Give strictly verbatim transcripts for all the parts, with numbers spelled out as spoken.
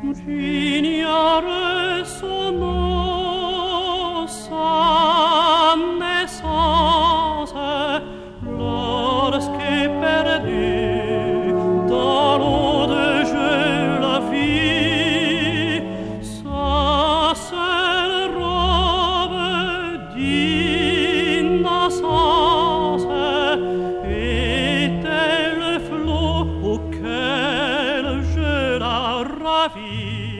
J'ignore son nom, sa naissance, lorsqu'est perdu dans l'eau de jeu la vie, sa seule robe d'innocence était le flot auquel je la ravis.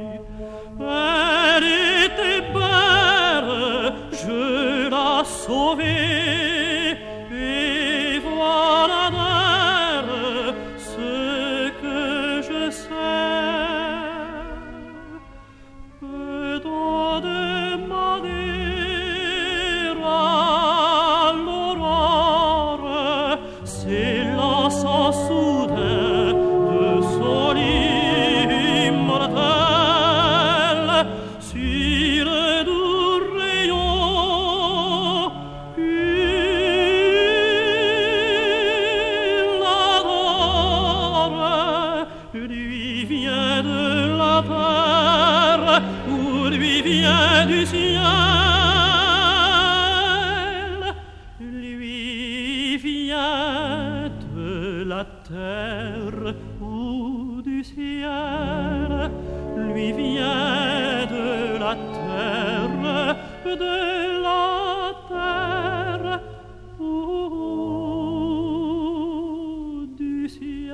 Elle était belle, je la sauvai, et voilà d'elle ce que je sais. Peut-on demander à l'aurore s'élançant soudain de son lit immortel sur le doux rayon il l'adore, lui vient de la terre ou lui vient du ciel, lui vient de la terre ou du ciel, lui vient de la terre, de la terre ou du ciel.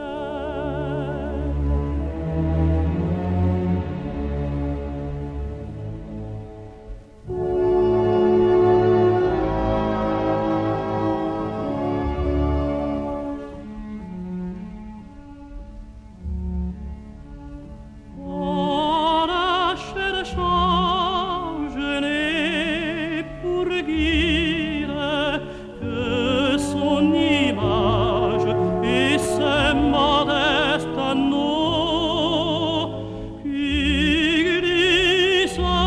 On a cherchant, je n'ai pour guide que son image et ce modeste anneau qui glissa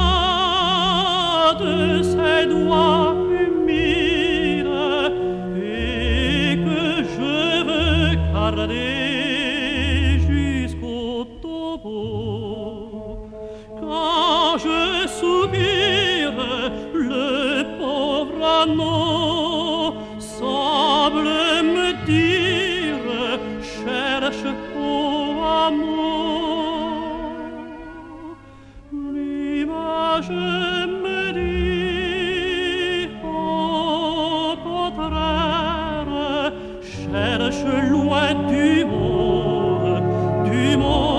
de ses doigts humides et que je veux garder jusqu'au tombeau. Quand je soupire, le pauvre anneau semble me dire cherche au amour. L'image me dit au contraire cherche loin du monde, du monde